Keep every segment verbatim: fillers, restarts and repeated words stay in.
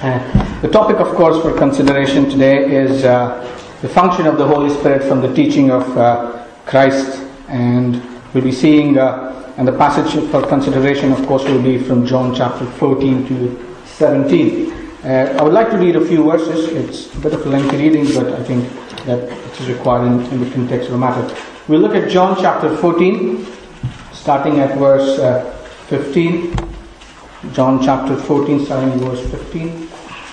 Uh, the topic, of course, for consideration today is uh, the function of the Holy Spirit from the teaching of uh, Christ. And we'll be seeing, uh, and the passage for consideration, of course, will be from John chapter fourteen to seventeen. Uh, I would like to read a few verses. It's a bit of a lengthy reading, but I think that it is required in, in the context of the matter. We'll look at John chapter fourteen, starting at verse uh, fifteen. John chapter fourteen, starting at verse fifteen.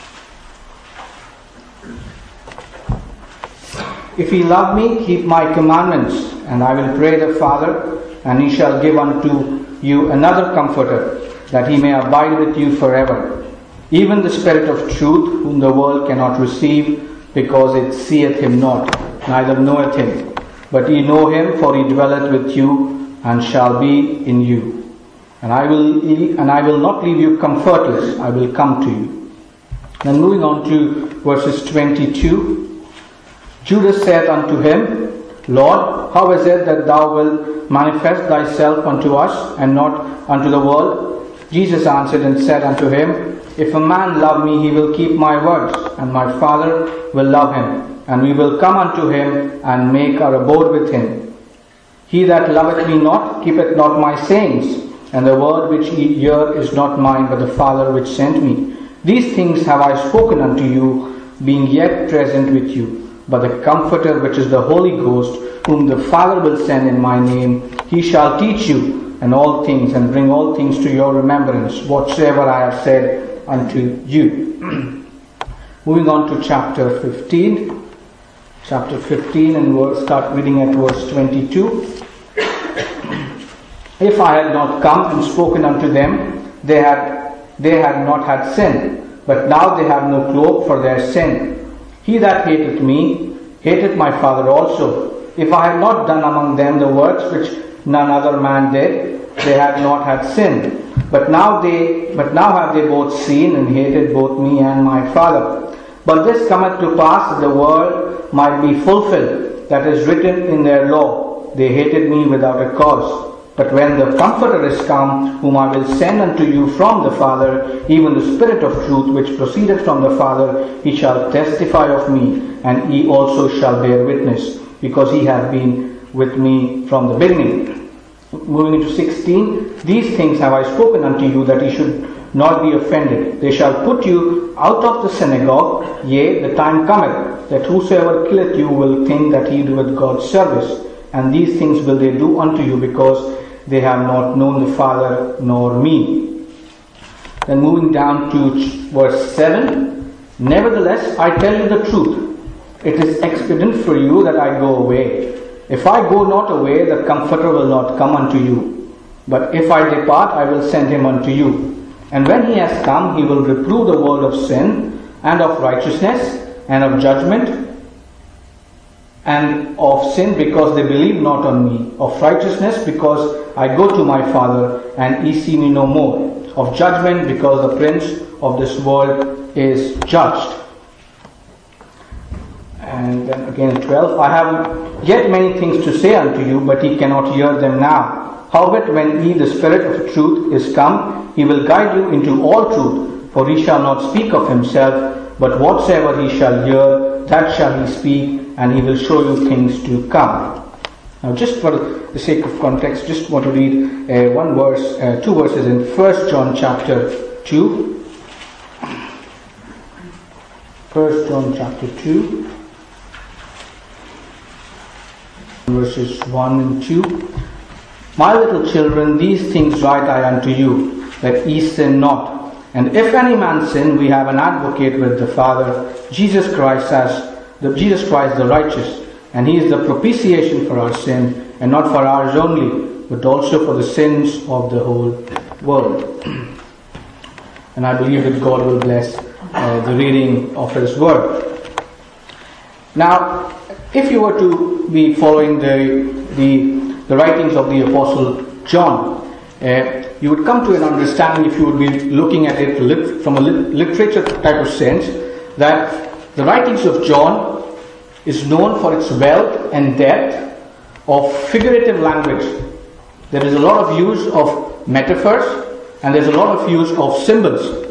If ye love me, keep my commandments, and I will pray the Father, and he shall give unto you another Comforter, that he may abide with you forever. Even the Spirit of truth, whom the world cannot receive, because it seeth him not, neither knoweth him. But ye know him, for he dwelleth with you, and shall be in you. And I will and I will not leave you comfortless, I will come to you. Then moving on to verses twenty-two. Judas said unto him, Lord, how is it that thou wilt manifest thyself unto us, and not unto the world? Jesus answered and said unto him, If a man love me, he will keep my words, and my Father will love him, and we will come unto him, and make our abode with him. He that loveth me not, keepeth not my sayings, and the word which ye hear is not mine, but the Father which sent me. These things have I spoken unto you, being yet present with you. But the Comforter, which is the Holy Ghost, whom the Father will send in my name, he shall teach you and all things, and bring all things to your remembrance, whatsoever I have said unto you. Moving on to chapter fifteen. Chapter fifteen, and we'll start reading at verse twenty-two. If I had not come and spoken unto them, they had they had not had sin, but now they have no cloak for their sin. He that hateth me, hateth my Father also. If I had not done among them the works which none other man did, they had not had sin. But now they, but now have they both seen and hated both me and my Father. But this cometh to pass that the word might be fulfilled, that is written in their law, they hated me without a cause. But when the Comforter is come, whom I will send unto you from the Father, even the Spirit of truth, which proceedeth from the Father, he shall testify of me, and he also shall bear witness, because he hath been with me from the beginning. Moving into sixteen, these things have I spoken unto you, that ye should not be offended. They shall put you out of the synagogue. Yea, the time cometh, that whosoever killeth you will think that he doeth God's service. And these things will they do unto you, because they have not known the Father nor me. Then moving down to verse seven. Nevertheless, I tell you the truth. It is expedient for you that I go away. If I go not away, the Comforter will not come unto you. But if I depart, I will send him unto you. And when he has come, he will reprove the world of sin, and of righteousness, and of judgment. And of sin, because they believe not on me. Of righteousness, because I go to my Father, and ye see me no more. Of judgment, because the prince of this world is judged. And then again at twelve, I have yet many things to say unto you, but ye cannot hear them now. Howbeit, when ye the Spirit of truth is come, he will guide you into all truth. For he shall not speak of himself, but whatsoever he shall hear, that shall he speak, and he will show you things to come. Now, just for the sake of context, just want to read uh, one verse, uh, two verses in First John chapter two. First John chapter two, verses one and two. My little children, these things write I unto you, that ye sin not. And if any man sin, we have an advocate with the Father, Jesus Christ, as the Jesus Christ the righteous, and he is the propitiation for our sin, and not for ours only, but also for the sins of the whole world. And I believe that God will bless uh, the reading of his word. Now, if you were to be following the the, the writings of the Apostle John, uh, you would come to an understanding, if you would be looking at it lit, from a lit, literature type of sense, that the writings of John is known for its wealth and depth of figurative language. There is a lot of use of metaphors, and there's a lot of use of symbols.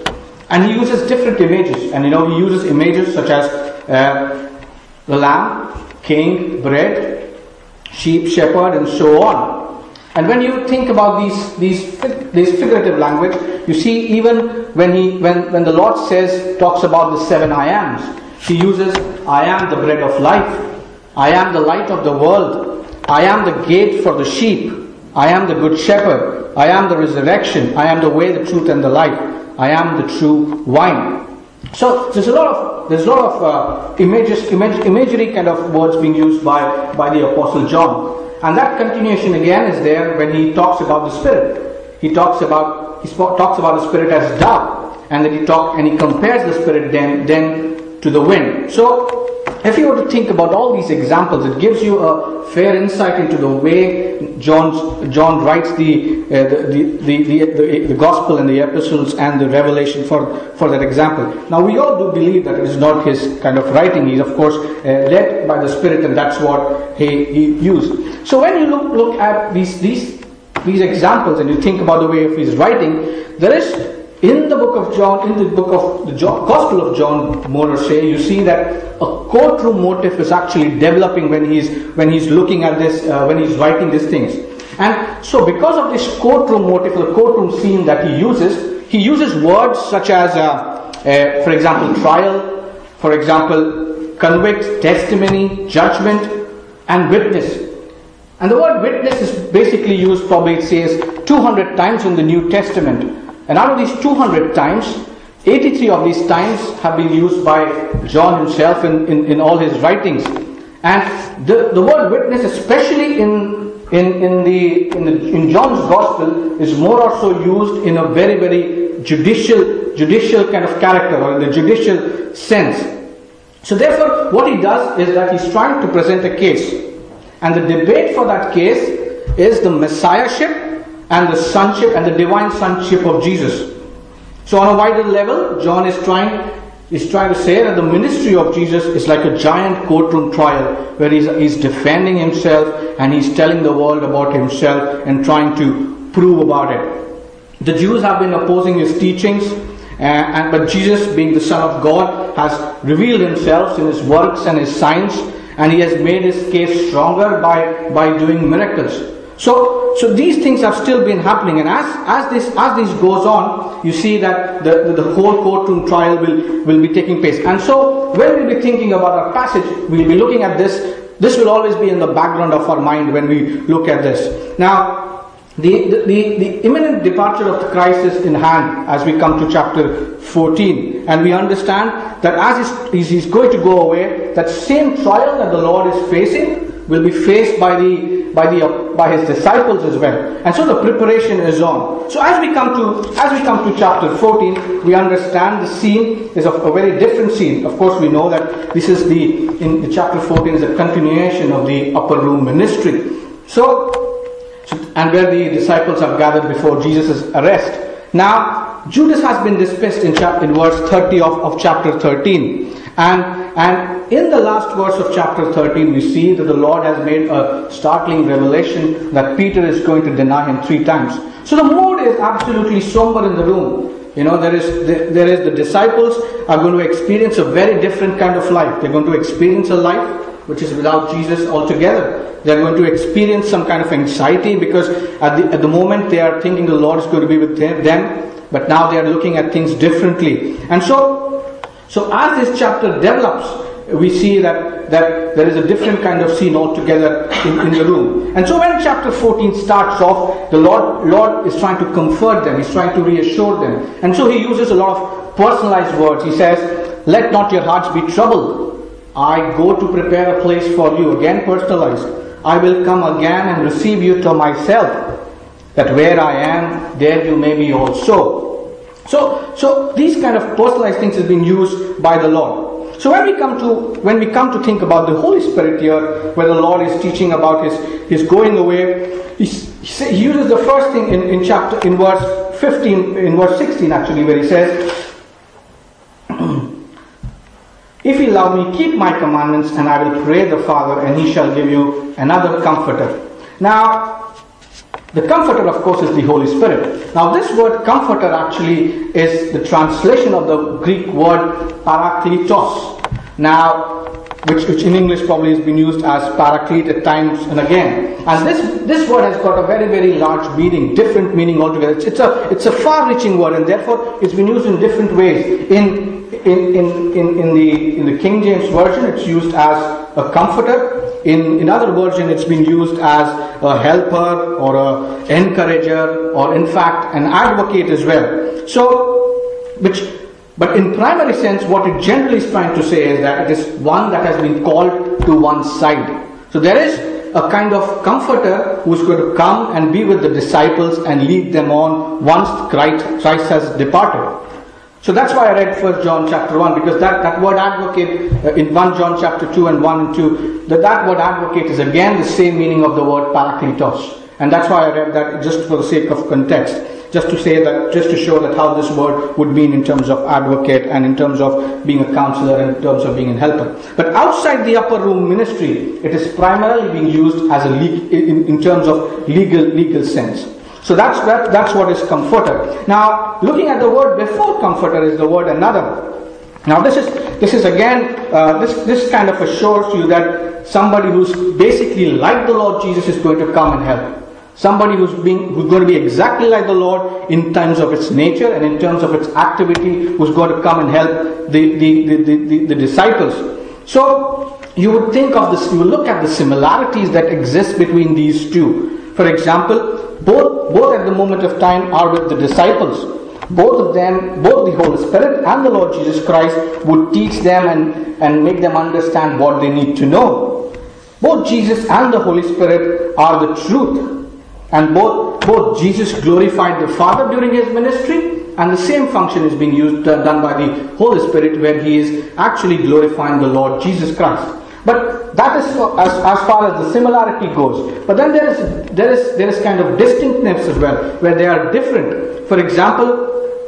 And he uses different images. And you know, he uses images such as uh, the lamb, king, bread, sheep, shepherd, and so on. And when you think about these these these figurative language, you see even when he when, when the Lord says talks about the seven I ams, he uses I am the bread of life, I am the light of the world, I am the gate for the sheep, I am the good shepherd, I am the resurrection, I am the way, the truth, and the life, I am the true wine. So there's a lot of there's a lot of uh, images, image, imagery kind of words being used by by the Apostle John. And that continuation again is there when he talks about the Spirit. He talks about he sp- talks about the Spirit as dove, and then he talk and he compares the Spirit then then to the wind. So if you were to think about all these examples, it gives you a fair insight into the way John's, John writes the, uh, the, the, the, the, the, the Gospel and the epistles and the Revelation for, for that example. Now we all do believe that it is not his kind of writing. He's of course uh, led by the Spirit, and that's what he, he used. So when you look, look at these, these, these examples and you think about the way of his writing, there is in the book of John, in the book of the John, Gospel of John, more or say, you see that a courtroom motive is actually developing when he's when he's looking at this, uh, when he's writing these things. And so, because of this courtroom motive, the courtroom scene that he uses, he uses words such as, uh, uh, for example, trial, for example, convict, testimony, judgment, and witness. And the word witness is basically used, probably it says, two hundred times in the New Testament. And out of these two hundred times, eighty-three of these times have been used by John himself in, in, in all his writings. And the, the word witness, especially in in, in the in the in John's Gospel, is more or so used in a very, very judicial judicial kind of character, or in the judicial sense. So therefore, what he does is that he's trying to present a case. And the debate for that case is the messiahship and the sonship and the divine sonship of Jesus. So on a wider level, John is trying is trying to say that the ministry of Jesus is like a giant courtroom trial where he's, he's defending himself and he's telling the world about himself and trying to prove about it. The Jews have been opposing his teachings, uh, and but Jesus, being the Son of God, has revealed himself in his works and his signs, and he has made his case stronger by, by doing miracles. So, so these things have still been happening, and as as this as this goes on, you see that the, the, the whole courtroom trial will, will be taking place. And so, when we'll be thinking about our passage, we'll be looking at this. This will always be in the background of our mind when we look at this. Now, the the, the, the imminent departure of the Christ is in hand as we come to chapter fourteen, and we understand that as he's, he's going to go away, that same trial that the Lord is facing will be faced by the by the uh, by his disciples as well, and so the preparation is on. So as we come to as we come to chapter fourteen, we understand the scene is of a very different scene. Of course, we know that this is the in the chapter fourteen is a continuation of the upper room ministry. So, so and where the disciples have gathered before Jesus' arrest. Now Judas has been dismissed in chapter in verse thirty of, of chapter thirteen, and and in the last verse of chapter thirteen, we see that the Lord has made a startling revelation that Peter is going to deny him three times. So the mood is absolutely somber in the room. You know, there is there is the disciples are going to experience a very different kind of life. They're going to experience a life which is without Jesus altogether. They're going to experience some kind of anxiety because at the at the moment they are thinking the Lord is going to be with them, but now they are looking at things differently. And so. So as this chapter develops, we see that, that there is a different kind of scene altogether in, in the room. And so when chapter fourteen starts off, the Lord, Lord is trying to comfort them. He's trying to reassure them. And so he uses a lot of personalized words. He says, "Let not your hearts be troubled. I go to prepare a place for you." Again personalized. "I will come again and receive you to myself, that where I am, there you may be also." So, so these kind of personalized things have been used by the Lord. So when we come to when we come to think about the Holy Spirit here, where the Lord is teaching about his his going away, he, he uses the first thing in, in chapter in verse fifteen, in verse sixteen actually, where he says, "If you love me, keep my commandments, and I will pray the Father, and he shall give you another comforter." Now, The Comforter, of course, is the Holy Spirit. Now, this word Comforter actually is the translation of the Greek word Parakletos. Now, which, which in English probably has been used as Paraclete at times and again. And this this word has got a very, very large meaning, different meaning altogether. It's, it's a it's a far-reaching word, and therefore it's been used in different ways. In in, in, in, in the in the King James Version, it's used as a comforter. In, in other versions, it's been used as a helper or a encourager, or in fact an advocate as well. So, which, but in primary sense, what it generally is trying to say is that it is one that has been called to one side. So there is a kind of comforter who is going to come and be with the disciples and lead them on once Christ, Christ has departed. So that's why I read First John chapter one, because that, that word advocate uh, in First John chapter two and one and two, that, that word advocate is again the same meaning of the word parakletos. And that's why I read that just for the sake of context, just to say that, just to show that how this word would mean in terms of advocate and in terms of being a counselor and in terms of being a helper. But outside the upper room ministry, it is primarily being used as a le- in, in terms of legal legal sense. So that's that, that's what is comforter. Now, looking at the word before comforter is the word another. Now, this is this is again uh, this this kind of assures you that somebody who's basically like the Lord Jesus is going to come and help. Somebody who's being who's going to be exactly like the Lord in terms of its nature and in terms of its activity, who's going to come and help the the the, the, the, the disciples. So you would think of this. You would look at the similarities that exist between these two. For example, both both at the moment of time are with the disciples. Both of them, both the Holy Spirit and the Lord Jesus Christ would teach them and, and make them understand what they need to know. Both Jesus and the Holy Spirit are the truth. And both, both Jesus glorified the Father during his ministry, and the same function is being used uh, done by the Holy Spirit, where he is actually glorifying the Lord Jesus Christ. But that is as, as far as the similarity goes. But then there is there is there is kind of distinctness as well, where they are different. For example,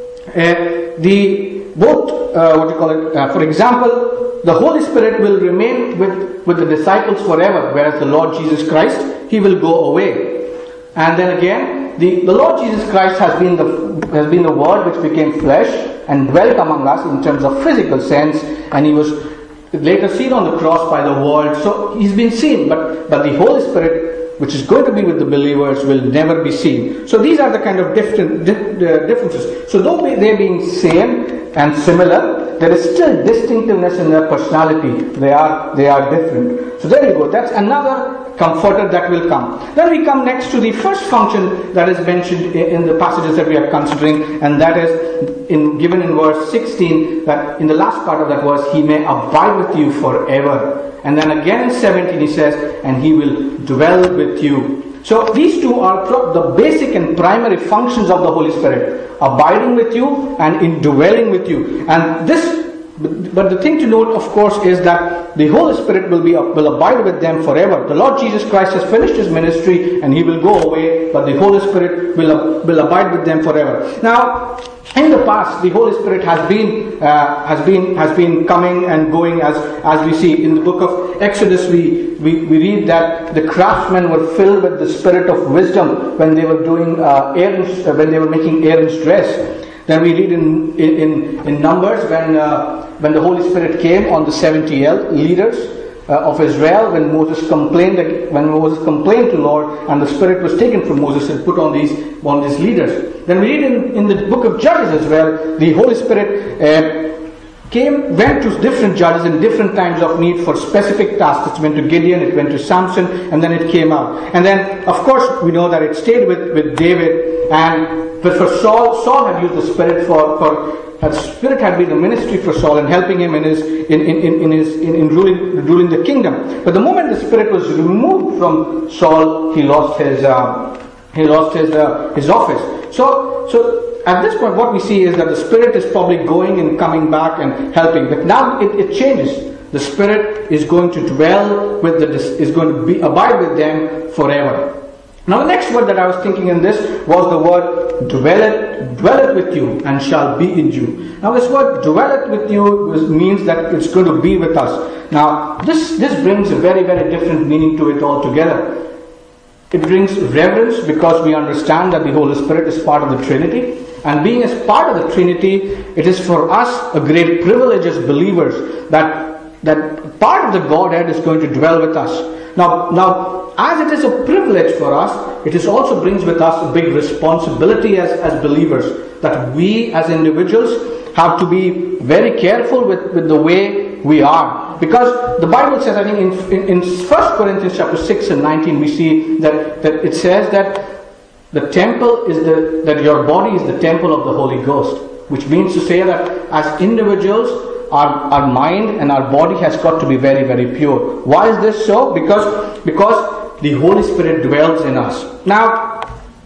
uh, the both uh, what do you call it? Uh, for example, the Holy Spirit will remain with with the disciples forever, whereas the Lord Jesus Christ, he will go away. And then again, the, the Lord Jesus Christ has been the has been the Word which became flesh and dwelt among us in terms of physical sense, and he was later seen on the cross by the world. So he's been seen, but, but the Holy Spirit, which is going to be with the believers, will never be seen. So these are the kind of different di- uh, differences. So though they being same and similar, there is still distinctiveness in their personality. They are they are different. So there you go. That's another comforter that will come. Then we come next to the first function that is mentioned in the passages that we are considering, and that is in given in verse sixteen, that in the last part of that verse, he may abide with you forever. And then again in seventeen he says, and he will dwell with you. So these two are the basic and primary functions of the Holy Spirit, abiding with you and indwelling with you. And this But the thing to note, of course, is that the Holy Spirit will be will abide with them forever. The Lord Jesus Christ has finished his ministry and he will go away, but the Holy Spirit will will abide with them forever. Now, in the past, the Holy Spirit has been uh, has been has been coming and going, as as we see in the book of Exodus. We we, we read that the craftsmen were filled with the spirit of wisdom when they were doing uh, Aaron's uh, when they were making Aaron's dress. Then we read in in, in Numbers when uh, when the Holy Spirit came on the seventy leaders uh, of Israel, when Moses complained when Moses complained to the Lord, and the Spirit was taken from Moses and put on these on these leaders. Then we read in, in the book of Judges as well, the Holy Spirit uh, came went to different judges in different times of need for specific tasks. It went to Gideon, it went to Samson, and then it came out. And then, of course, we know that it stayed with, with David. And but for Saul, Saul had used the Spirit for for the Spirit had been a ministry for Saul and helping him in his in in, in, in his in, in ruling ruling the kingdom. But the moment the Spirit was removed from Saul, he lost his uh, he lost his uh, his office. So so. At this point, what we see is that the Spirit is probably going and coming back and helping. But now it, it changes. The Spirit is going to dwell with the is going to be abide with them forever. Now, the next word that I was thinking in this was the word dwelleth, dwelleth with you and shall be in you. Now, this word dwelleth with you means that it's going to be with us. Now, this this brings a very very different meaning to it altogether. it brings reverence because we understand that the Holy Spirit is part of the Trinity. And being as part of the Trinity, it is for us a great privilege as believers that, that part of the Godhead is going to dwell with us. Now, now, as it is a privilege for us, it is also brings with us a big responsibility as, as believers, that we as individuals have to be very careful with, with the way we are. Because the Bible says, I think in, in, in First Corinthians chapter six and nineteen, we see that, that it says that the temple is the, that your body is the temple of the Holy Ghost. Which means to say that as individuals, our, our mind and our body has got to be very, very pure. Why is this so? Because, because the Holy Spirit dwells in us. Now,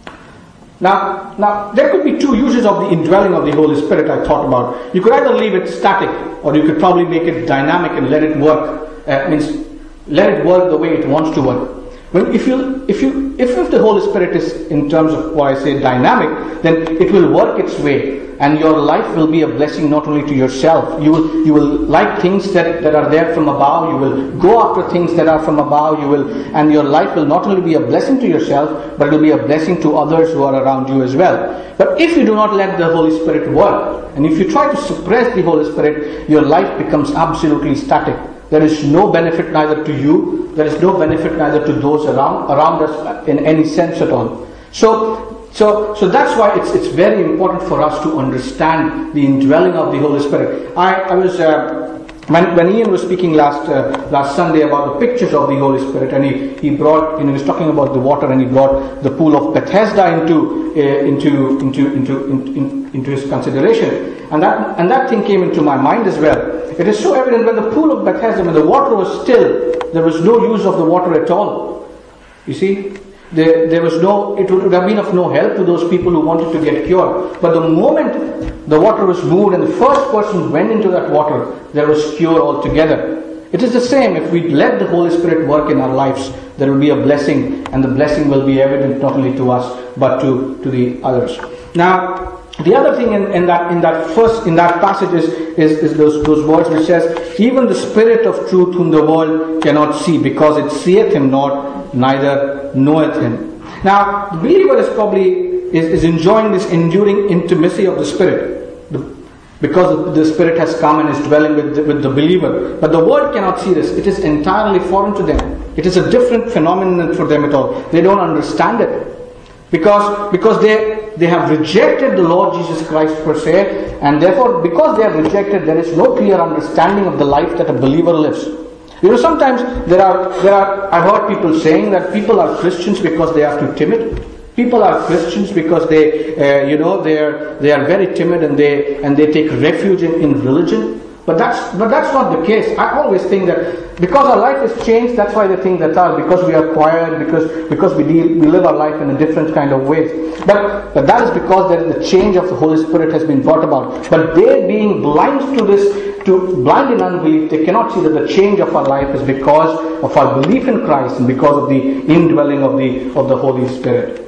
Now, now, there could be two uses of the indwelling of the Holy Spirit I thought about. You could either leave it static, or you could probably make it dynamic and let it work. Uh, means, let it work the way it wants to work. When if you, if you, if, if the Holy Spirit is, in terms of what I say, dynamic, then it will work its way, and your life will be a blessing not only to yourself. You will, you will like things that, that are there from above. You will go after things that are from above. You will, and your life will not only be a blessing to yourself, but it will be a blessing to others who are around you as well. But if you do not let the Holy Spirit work, and if you try to suppress the Holy Spirit, your life becomes absolutely static. There is no benefit neither to you, there is no benefit neither to those around around us in any sense at all. So, so, so that's why it's it's very important for us to understand the indwelling of the Holy Spirit. I, I was uh, when when Ian was speaking last uh, last Sunday about the pictures of the Holy Spirit, and he, he brought, you know, he was talking about the water, and he brought the pool of Bethesda into uh, into into into in, in, into his consideration, and that and that thing came into my mind as well. It is so evident when the pool of Bethesda, when the water was still, there was no use of the water at all. You see, there, there was no, it would have been of no help to those people who wanted to get cured. But the moment the water was moved and the first person went into that water, there was cure altogether. It is the same. If we let the Holy Spirit work in our lives, there will be a blessing, and the blessing will be evident not only to us but to, to the others. Now, the other thing in, in that in that first in that passage is, is, is those those words which says, even the Spirit of truth whom the world cannot see, because it seeth him not, neither knoweth him. Now, the believer is probably is, is enjoying this enduring intimacy of the Spirit, the, because the Spirit has come and is dwelling with the, with the believer. But the world cannot see this. It is entirely foreign to them. It is a different phenomenon for them at all. They don't understand it. Because, because they, they have rejected the Lord Jesus Christ per se, and therefore because they have rejected, there is no clear understanding of the life that a believer lives. You know, sometimes there are, there are, I've heard people saying that people are Christians because they are too timid. People are Christians because they, uh, you know, they are, they are very timid, and they, and they take refuge in, in religion. But that's, but that's not the case. I always think that because our life has changed, that's why they think that are, because we are quiet, because, because we deal, we live our life in a different kind of ways. But, but that is because there is a change of the Holy Spirit has been brought about. But they being blind to this, to blind in unbelief, they cannot see that the change of our life is because of our belief in Christ and because of the indwelling of the, of the Holy Spirit.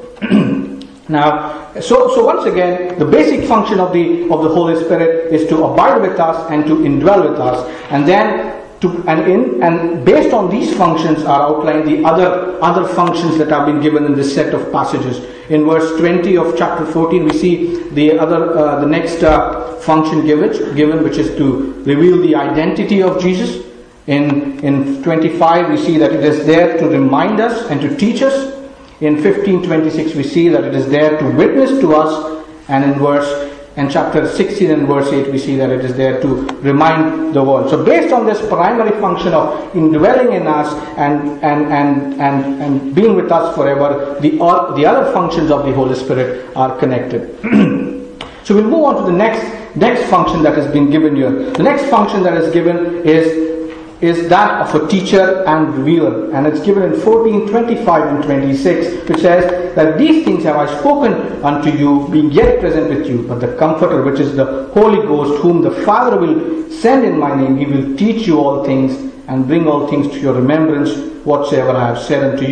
Now, so so once again, the basic function of the of the Holy Spirit is to abide with us and to indwell with us, and then to and in and based on these functions are outlined the other other functions that have been given in this set of passages. In verse twenty of chapter fourteen, we see the other uh, the next uh, function given given, which is to reveal the identity of Jesus. In in twenty-five, we see that it is there to remind us and to teach us. In fifteen twenty-six, we see that it is there to witness to us, and in verse and chapter sixteen and verse eight, we see that it is there to remind the world. So, based on this primary function of indwelling in us and and and and, and being with us forever, the uh, the other functions of the Holy Spirit are connected. So, we'll move on to the next next function that has been given here. The next function that is given is. is that of a teacher and revealer, and it's given in fourteen, twenty-five and twenty-six, which says that these things have I spoken unto you, being yet present with you, but the Comforter, which is the Holy Ghost, whom the Father will send in my name, he will teach you all things and bring all things to your remembrance whatsoever I have said unto you.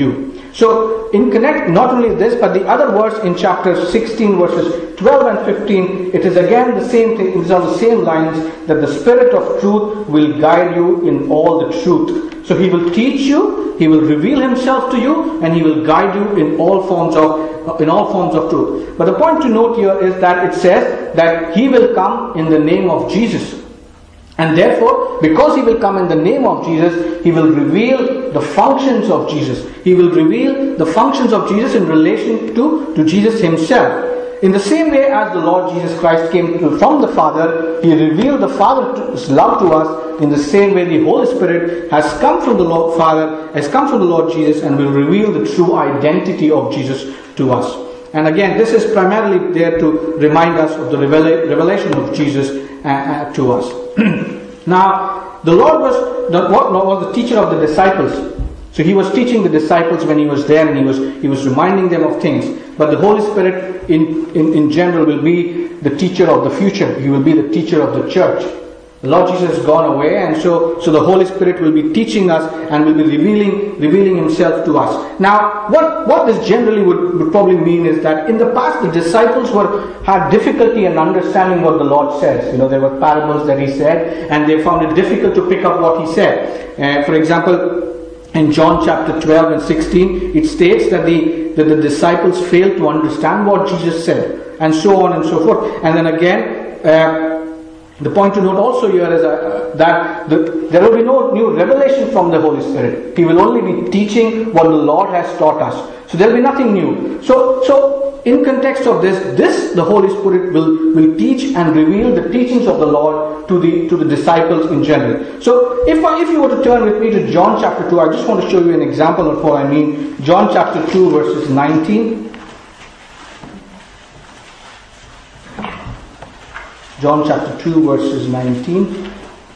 So, in connect, not only this, but the other verse in chapter sixteen, verses twelve and fifteen, it is again the same thing, it is on the same lines, that the Spirit of truth will guide you in all the truth. So He will teach you, He will reveal Himself to you, and He will guide you in all forms of in all forms of truth. But the point to note here is that it says that He will come in the name of Jesus. And therefore, because He will come in the name of Jesus, He will reveal the functions of Jesus. He will reveal the functions of Jesus in relation to, to Jesus Himself. In the same way as the Lord Jesus Christ came to, from the Father, He revealed the Father's love to us. In the same way, the Holy Spirit has come from the Lord Father, has come from the Lord Jesus, and will reveal the true identity of Jesus to us. And again, this is primarily there to remind us of the revela- revelation of Jesus uh, uh, to us. Now, the Lord was the, what, was the teacher of the disciples. So He was teaching the disciples when He was there, and He was He was reminding them of things. But the Holy Spirit in, in, in general will be the teacher of the future. He will be the teacher of the church. The Lord Jesus has gone away, and so, so the Holy Spirit will be teaching us and will be revealing revealing Himself to us. Now, what, what this generally would, would probably mean is that in the past the disciples were had difficulty in understanding what the Lord says. You know, there were parables that He said, and they found it difficult to pick up what He said. Uh, for example, in John chapter twelve and sixteen, it states that the, that the disciples failed to understand what Jesus said, and so on and so forth. And then again, uh, the point to note also here is uh, that the, there will be no new revelation from the Holy Spirit. He will only be teaching what the Lord has taught us. So there will be nothing new. So, so in context of this, this the Holy Spirit will, will teach and reveal the teachings of the Lord to the to the disciples in general. So if I, if you were to turn with me to John chapter two, I just want to show you an example of what I mean. John chapter two, verses nineteen. John chapter two, verses nineteen.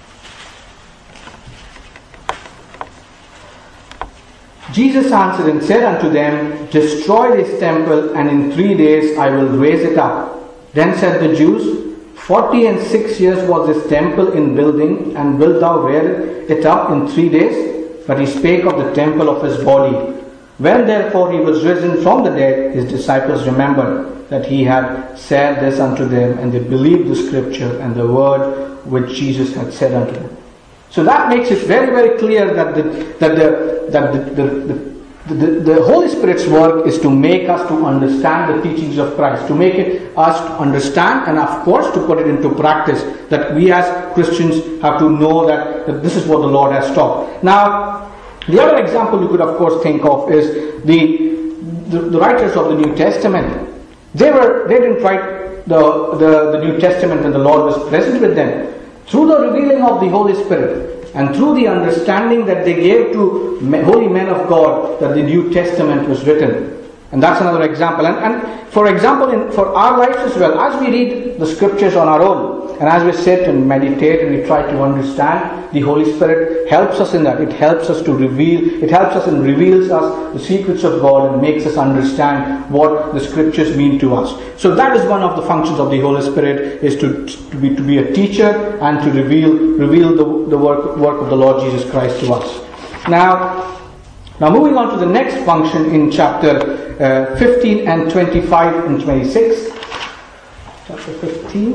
Jesus answered and said unto them, Destroy this temple, and in three days I will raise it up. Then said the Jews, Forty and six years was this temple in building, and wilt thou rear it up in three days? But He spake of the temple of His body. When therefore He was risen from the dead, His disciples remembered that He had said this unto them, and they believed the scripture and the word which Jesus had said unto them. So that makes it very, very clear that the that the that the, the, the The, the Holy Spirit's work is to make us to understand the teachings of Christ, to make it us to understand, and of course to put it into practice, that we as Christians have to know that, that this is what the Lord has taught. Now, the other example you could of course think of is the, the, the writers of the New Testament. They were they didn't write the, the, the New Testament when the Lord was present with them. Through the revealing of the Holy Spirit, and through the understanding that they gave to holy men of God, that the New Testament was written. And that's another example. And, and for example, in, for our lives as well, as we read the scriptures on our own, and as we sit and meditate and we try to understand, the Holy Spirit helps us in that. It helps us to reveal, it helps us and reveals us the secrets of God and makes us understand what the scriptures mean to us. So that is one of the functions of the Holy Spirit, is to, to be to be a teacher and to reveal reveal the, the work, work of the Lord Jesus Christ to us. Now, now moving on to the next function in chapter uh, fifteen and twenty-five and twenty-six. Chapter fifteen.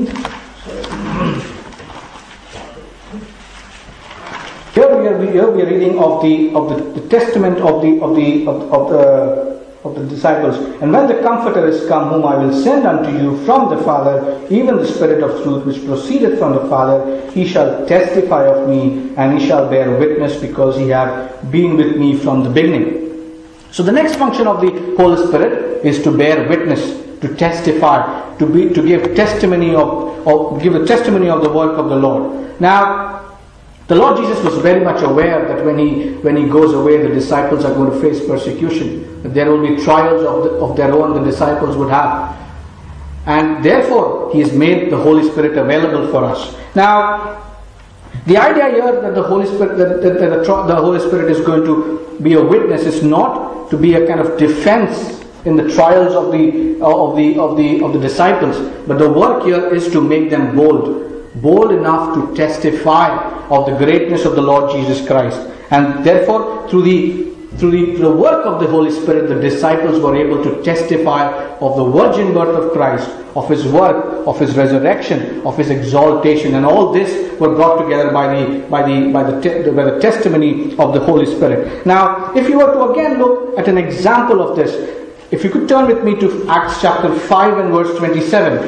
Here we are, here we are reading of the of the, the testament of the of the of, of the of the disciples. And when the Comforter is come, whom I will send unto you from the Father, even the Spirit of truth, which proceedeth from the Father, He shall testify of me, and He shall bear witness, because He hath been with me from the beginning. So the next function of the Holy Spirit is to bear witness, to testify, to be to give testimony of, of give a testimony of the work of the Lord. Now, the Lord Jesus was very much aware that when he when he goes away, the disciples are going to face persecution. That there will be trials of the, of their own the disciples would have, and therefore He has made the Holy Spirit available for us. Now, the idea here that the Holy Spirit that, that, that the, the Holy Spirit is going to be a witness is not to be a kind of defense in the trials of the of the of the of the disciples, but the work here is to make them bold. bold enough to testify of the greatness of the Lord Jesus Christ. And therefore, through the through the, through the work of the Holy Spirit, the disciples were able to testify of the virgin birth of Christ, of His work, of His resurrection, of His exaltation, and all this were brought together by the by the by the, te- by the testimony of the Holy Spirit. Now, if you were to again look at an example of this, if you could turn with me to Acts chapter five and verse twenty-seven.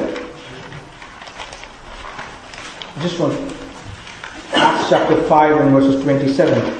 Just one. Acts chapter five and verses twenty-seven.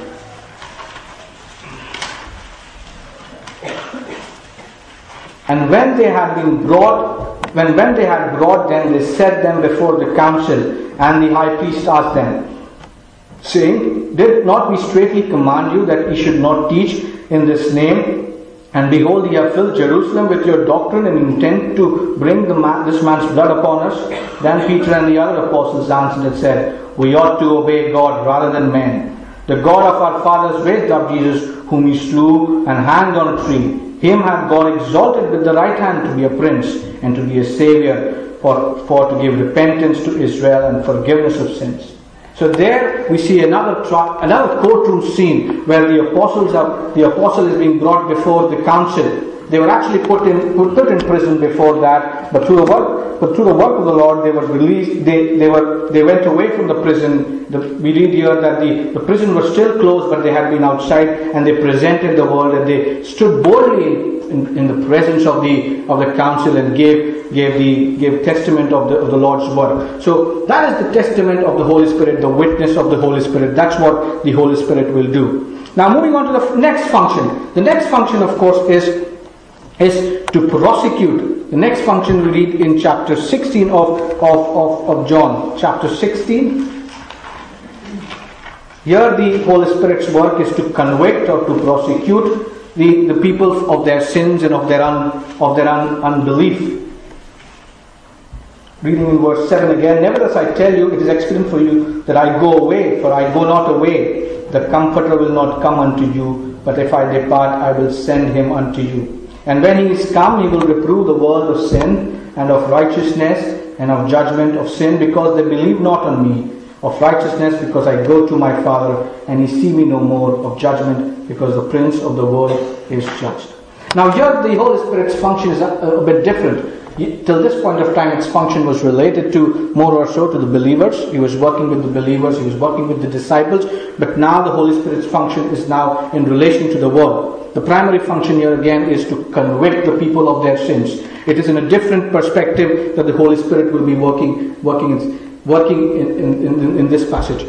And when they had been brought, when, when they had brought them, they set them before the council, and the high priest asked them, saying, Did not we straitly command you that ye should not teach in this name? And behold, ye have filled Jerusalem with your doctrine, and intend to bring the man, this man's blood upon us. Then Peter and the other apostles answered and said, We ought to obey God rather than men. The God of our fathers raised up Jesus, whom He slew and hanged on a tree. Him hath God exalted with the right hand to be a prince and to be a saviour, for, for to give repentance to Israel and forgiveness of sins. So there we see another tri- another courtroom scene where the apostles are the apostle is being brought before the council. They were actually put in put, put in prison before that, but through the work but through the work of the Lord they were released. They they were they went away from the prison. The, we read here that the, the prison was still closed, but they had been outside, and they presented the world, and they stood boldly in, in the presence of the of the council and gave gave the gave testament of the of the Lord's word. So that is the testament of the Holy Spirit, the witness of the Holy Spirit. That's what the Holy Spirit will do. Now moving on to the next function. The next function, of course, is is to prosecute. The next function we read in chapter sixteen of, of, of, of John. Chapter sixteen. Here the Holy Spirit's work is to convict or to prosecute the, the people of their sins and of their un, of their un, unbelief. Reading in verse seven again. Nevertheless I tell you, it is expedient for you that I go away, for I go not away. The Comforter will not come unto you, but if I depart, I will send him unto you. And when he is come, he will reprove the world of sin, and of righteousness, and of judgment, of sin, because they believe not on me, of righteousness, because I go to my Father, and ye see me no more, of judgment, because the prince of the world is judged. Now here the Holy Spirit's function is a, a bit different. Till this point of time, its function was related to more or so to the believers. He was working with the believers, he was working with the disciples, but now the Holy Spirit's function is now in relation to the world. The primary function here again is to convict the people of their sins. It is in a different perspective that the Holy Spirit will be working working in, working in, in, in, in this passage.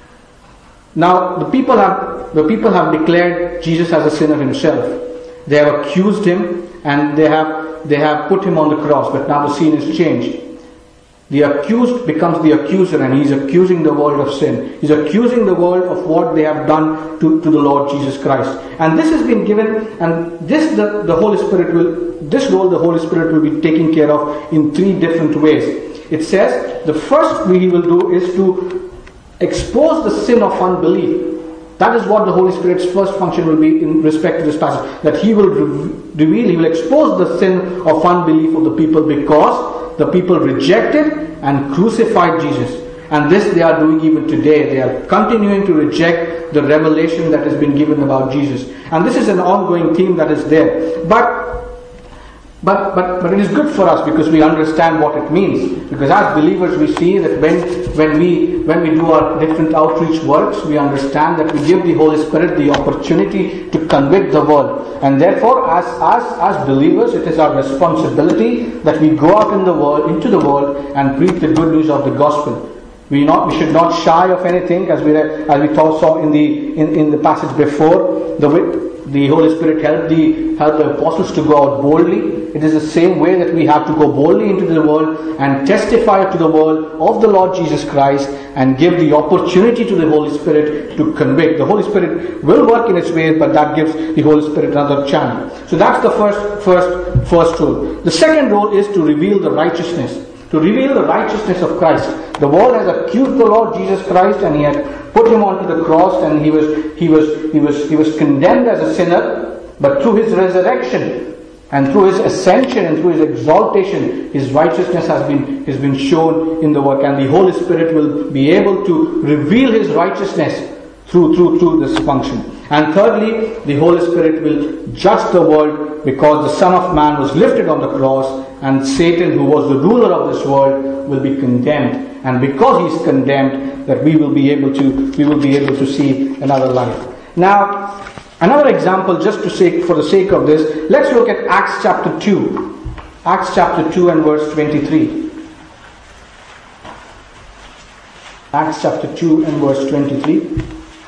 Now the people have the people have declared Jesus as a sinner himself. They have accused him and they have they have put him on the cross, but now the scene is changed. The accused becomes the accuser, and he's accusing the world of sin. He's accusing the world of what they have done to, to the Lord Jesus Christ. And this has been given, and this the, the Holy Spirit will, this role the Holy Spirit will be taking care of in three different ways. It says, the first way he will do is to expose the sin of unbelief. That is what the Holy Spirit's first function will be in respect to this passage. That he will reveal, he will expose the sin of unbelief of the people because the people rejected and crucified Jesus. And this they are doing even today. They are continuing to reject the revelation that has been given about Jesus. And this is an ongoing theme that is there. But But, but, but it is good for us because we understand what it means. Because as believers we see that when, when, we, when we do our different outreach works, we understand that we give the Holy Spirit the opportunity to convict the world. And therefore as, as, as believers it is our responsibility that we go out in the world, into the world and preach the good news of the gospel. We not we should not shy of anything, as we as we saw in the in, in the passage before. The the Holy Spirit helped the helped the apostles to go out boldly. It is the same way that we have to go boldly into the world and testify to the world of the Lord Jesus Christ and give the opportunity to the Holy Spirit to convict. The Holy Spirit will work in its ways, but that gives the Holy Spirit another channel. So that's the first first first role. The second role is to reveal the righteousness. To reveal the righteousness of Christ. The world has accused the Lord Jesus Christ and he had put him onto the cross and he was he was he was he was condemned as a sinner, but through his resurrection and through his ascension and through his exaltation, his righteousness has been has been shown in the work, and the Holy Spirit will be able to reveal his righteousness through, through, through this function. And thirdly, the Holy Spirit will judge the world because the Son of Man was lifted on the cross, and Satan, who was the ruler of this world, will be condemned. And because he is condemned, that we will be able to, we will be able to see another life. Now, another example, just to say, for the sake of this, let's look at Acts chapter two. Acts chapter two and verse twenty-three. Acts chapter two and verse twenty-three.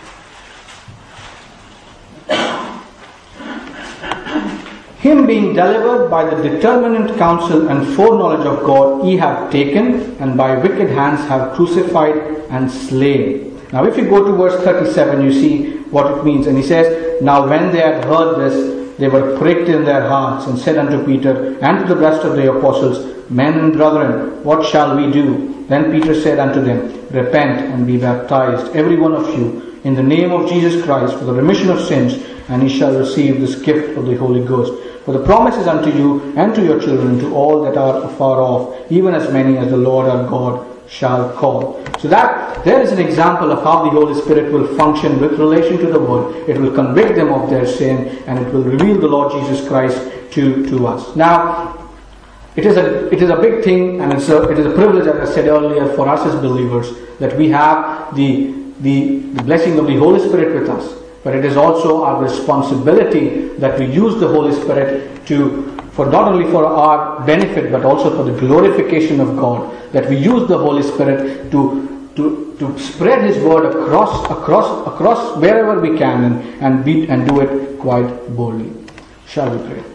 Him being delivered by the determinate counsel and foreknowledge of God, ye have taken, and by wicked hands have crucified and slain. Now if you go to verse thirty-seven, you see what it means. And he says, Now when they had heard this, they were pricked in their hearts, and said unto Peter and to the rest of the apostles, Men and brethren, what shall we do? Then Peter said unto them, Repent and be baptized, every one of you, in the name of Jesus Christ, for the remission of sins, and ye shall receive this gift of the Holy Ghost. For the promise is unto you and to your children, to all that are afar off, even as many as the Lord our God shall call. So that there is an example of how the Holy Spirit will function with relation to the world. It will convict them of their sin, and it will reveal the Lord Jesus Christ to, to us. Now, it is a it is a big thing, and it's a, it is a privilege, as I said earlier, for us as believers, that we have the, the, the blessing of the Holy Spirit with us. But it is also our responsibility that we use the Holy Spirit to, for not only for our benefit, but also for the glorification of God. That we use the Holy Spirit to to, to spread His word across across across wherever we can, and and, be, and do it quite boldly. Shall we pray?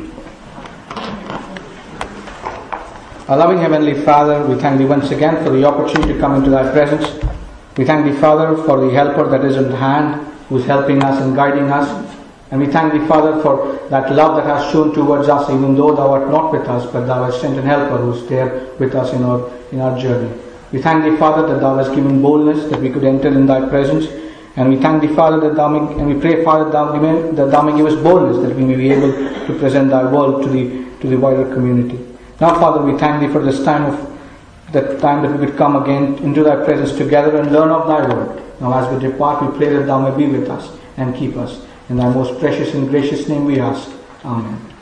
Our loving Heavenly Father, we thank Thee once again for the opportunity to come into Thy presence. We thank Thee, Father, for the helper that is in hand, who is helping us and guiding us. And we thank Thee, Father, for that love that has shown towards us, even though Thou art not with us, but Thou hast sent an helper who is there with us in our in our journey. We thank Thee, Father, that Thou hast given boldness, that we could enter in Thy presence. And we thank Thee, Father, that Thou may, and we pray, Father, that Thou, may, that Thou may give us boldness, that we may be able to present Thy word to the to the wider community. Now, Father, we thank Thee for this time of that time that we could come again into Thy presence together and learn of Thy word. Now, as we depart, we pray that Thou may be with us and keep us. In Thy most precious and gracious name we ask. Amen.